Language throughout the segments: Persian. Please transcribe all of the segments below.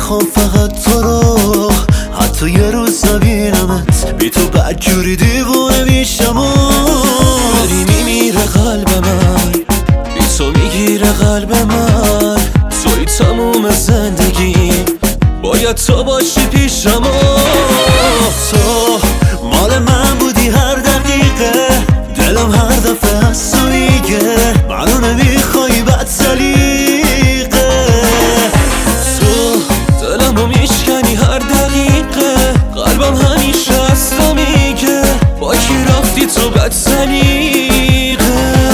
میخوام فقط تو رو، حتی یه روز نبینمت بی تو بدجوری دیوونه میشم و داری میمیره قلب من، بی تو میگیره قلب من، توی تموم زندگی باید تو باشی پیشم و تو مال من بودی هر دقیقه، دلم هر دفعه از تو میگه منو نمیخوای بد سلیقه، تو دلمو میشکنی هر دقیقه، قلبم همیشه از تو میگه با کی رفتی تو بد سلیقه.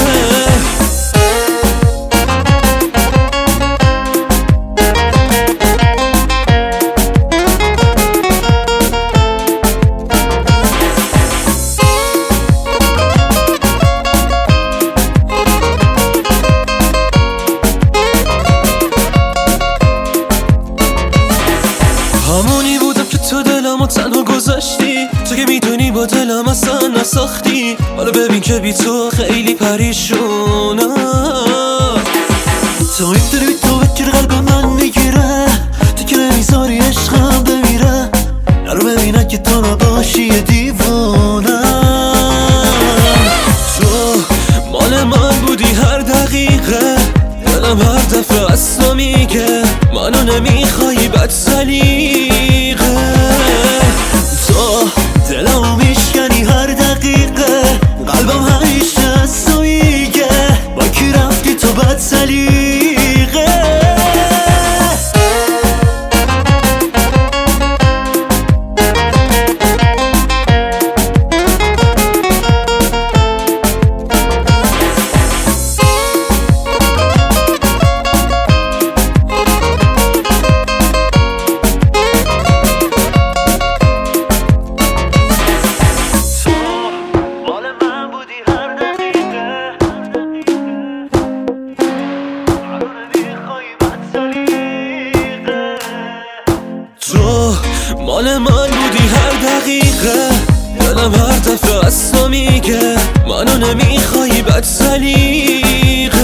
همونی بودم که تو دلمو تنها گذاشتی، تو که میدونی با دلم اصلا نساختی، حالا ببین که بی تو خیلی پریشونم، تو میدونی بی تو بکر قلب من میگیره، تو که نمیذاری عشقم بمیره، نرو ببینه که تو نباشی یه دیوونم، تو مال من بودی هر دقیقه، دلم هر دفعه از تو میگه منو نمیخوای بد سلیقه، تو دلمو میشکنی هر دقیقه، قلبم همیشه از تو میگه با کی رفتی تو بد سلیقه. تو مال من بودی هر دقیقه، دلم هر دفعه از تو میگه منو نمیخوای بد سلیقه.